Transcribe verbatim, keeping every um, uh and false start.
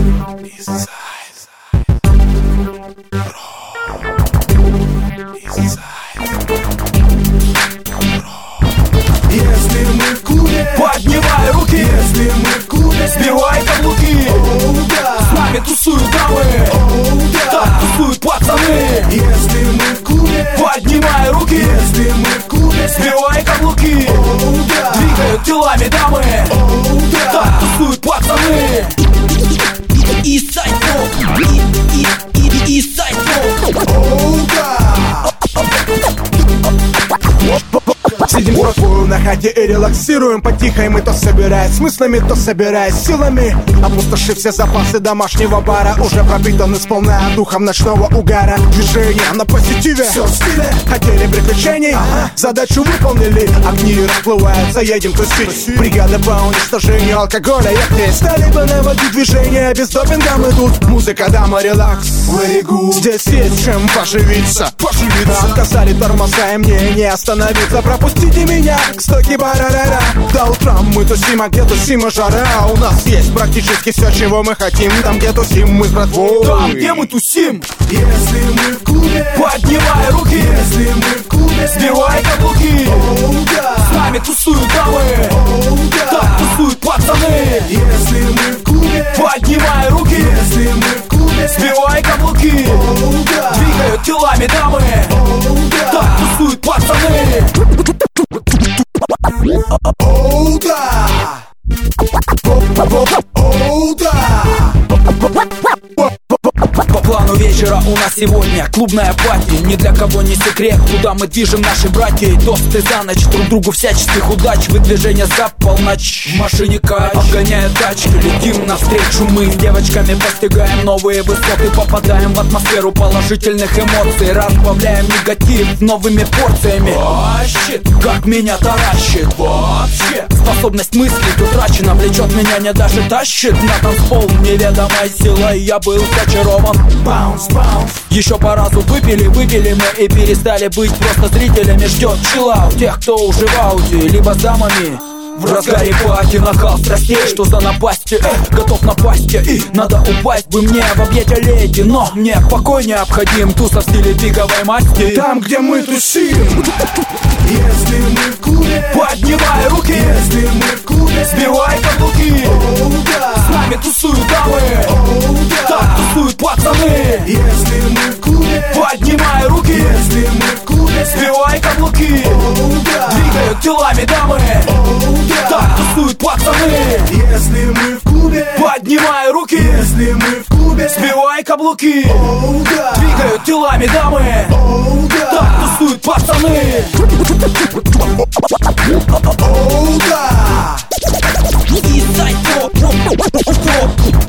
Если мы в клубе, поднимай руки. Если мы в клубе, сбивай каблуки. оу, да. С нами тусуют дамы, Оу, да. так тусуют пацаны. Если мы в клубе, Поднимай руки. Если мы в клубе, Сбивай каблуки. оу, да. Двигают телами дамы, Оу, да. так тусуют пацаны. Eastside Pop, Eastside Pop. Оу, да. Сидим в на хате и релаксируем по-тихой. Мы то собираясь с мыслями, то собираясь силами. Опустошив все запасы домашнего бара, уже пропитаны сполна духом ночного угара. Движение на позитиве, Все в стиле. хотели приключений, Ага. задачу выполнили. Огни расплываются, едем тусить. Бригада по уничтожению алкоголя и здесь. Стали бы наводить движение, без допинга мы тут. Музыка, дама, релакс, Very good. здесь есть чем поживиться. Поживиться. Отказали тормоза и мне не остановиться. Пропустите меня к стойке барарара. До утра мы тусим, а где тусим и жара. У нас есть практически все, чего мы хотим. Там, где тусим мы с братвой. Там, где мы тусим, Если мы в клубе, поднимай руки. Если мы в клубе, Сбивай каблуки. оу, да. С нами тусуют дамы, Оу, да. так тусуют пацаны. Если мы в клубе, Поднимай руки. Если мы в клубе, Сбивай каблуки. оу, да. Двигают телами дамы, Оу, да. так тусуют пацаны. Оу, да. Оу, да. По плану вечера у нас сегодня клубная пати. Ни для кого не секрет, куда мы движем, наши братья. И тосты за ночь, друг другу всяческих удач. Выдвижение за полночь, в машине кач, обгоняя тачки, летим навстречу мы. С девочками постигаем новые высоты, попадаем в атмосферу положительных эмоций. Разбавляем негатив новыми порциями. Вообще, как меня таращит, вообще. Способность мыслить утрачена, влечет меня, не даже тащит на танцпол неведомой силой. Я был зачарован. Баунс, баунс. Еще по разу выпили, выпили мы и перестали быть просто зрителями. Ждет чиллаут тех, кто уже в ауди, либо с дамами. В разгаре пати, накал страстей, что за напасти, э, готов напасть я, и надо упасть бы мне в объятия леди. Но мне покой необходим, туса в стиле пиковой масти. Там, где мы тусим, Если мы в клубе, Поднимай руки, Если мы в клубе, сбивай каблуки. оу, да. С нами тусуют дамы, Оу, так да. тусуют пацаны. Если мы в клубе, Поднимай руки, Если мы в клубе, сбивай каблуки. оу, да. Двигают телами дамы, Оу, так да. тусуют пацаны. Если мы в клубе, Поднимай руки, Если мы в клубе, сбивай каблуки. оу, да. Двигают телами дамы, Оу, да. так тусуют пацаны. Оу, да. Eastside Pop, Pop, Pop, Pop.